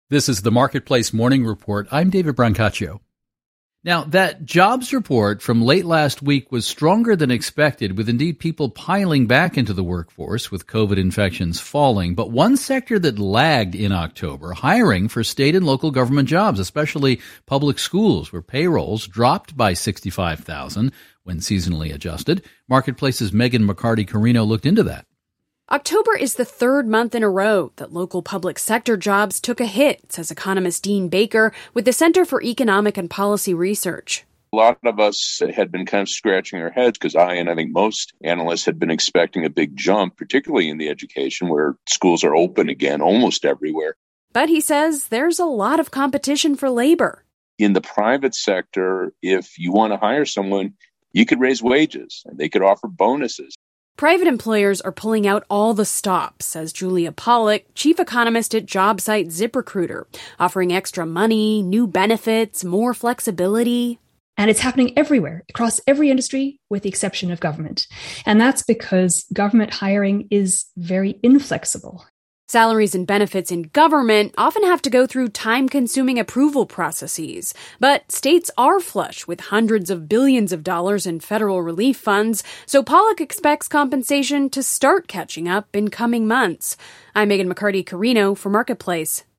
This is the Marketplace Morning Report. I'm David Brancaccio. Now, that jobs report from late last week was stronger than expected, with indeed people piling back into the workforce with COVID infections falling. But one sector that lagged in October, hiring for state and local government jobs, especially public schools, where payrolls dropped by 65,000 when seasonally adjusted. Marketplace's Megan McCarty-Carino looked into that. October is the third month in a row that local public sector jobs took a hit, says economist Dean Baker with the Center for Economic and Policy Research. A lot of us had been kind of scratching our heads because I think most analysts had been expecting a big jump, particularly in the education where schools are open again almost everywhere. But he says there's a lot of competition for labor. In the private sector, if you want to hire someone, you could raise wages and they could offer bonuses. Private employers are pulling out all the stops, says Julia Pollack, chief economist at job site ZipRecruiter, offering extra money, new benefits, more flexibility. And it's happening everywhere, across every industry, with the exception of government. And that's because government hiring is very inflexible. Salaries and benefits in government often have to go through time-consuming approval processes. But states are flush with hundreds of billions of dollars in federal relief funds, so Pollack expects compensation to start catching up in coming months. I'm Megan McCarty-Carino for Marketplace.